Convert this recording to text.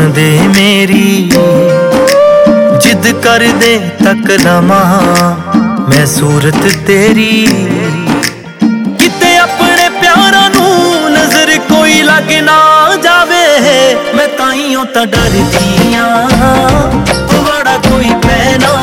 दे मेरी जिद कर दे तक लमा मैं सूरत तेरी किते अपने प्यारा नू नजर कोई लग ना जावे मैं ताइयों तो डरदी आं बड़ा कोई पै ना